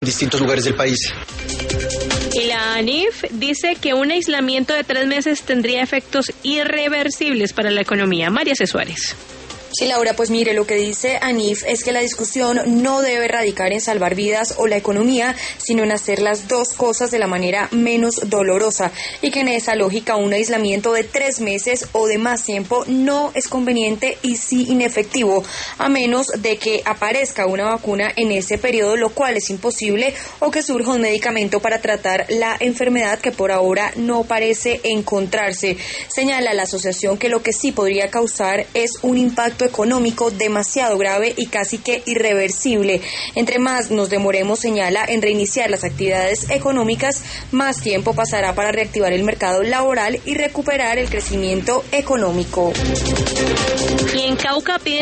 distintos lugares del país. Y la ANIF dice que un aislamiento de 3 meses tendría efectos irreversibles para la economía. María C. Suárez. Sí, Laura, pues mire, lo que dice ANIF es que la discusión no debe radicar en salvar vidas o la economía, sino en hacer las dos cosas de la manera menos dolorosa, y que en esa lógica un aislamiento de 3 meses o de más tiempo no es conveniente y sí inefectivo, a menos de que aparezca una vacuna en ese periodo, lo cual es imposible, o que surja un medicamento para tratar la enfermedad que por ahora no parece encontrarse. Señala la asociación que lo que sí podría causar es un impacto económico demasiado grave y casi que irreversible. Entre más nos demoremos, señala, en reiniciar las actividades económicas, más tiempo pasará para reactivar el mercado laboral y recuperar el crecimiento económico. Y en Cauca piden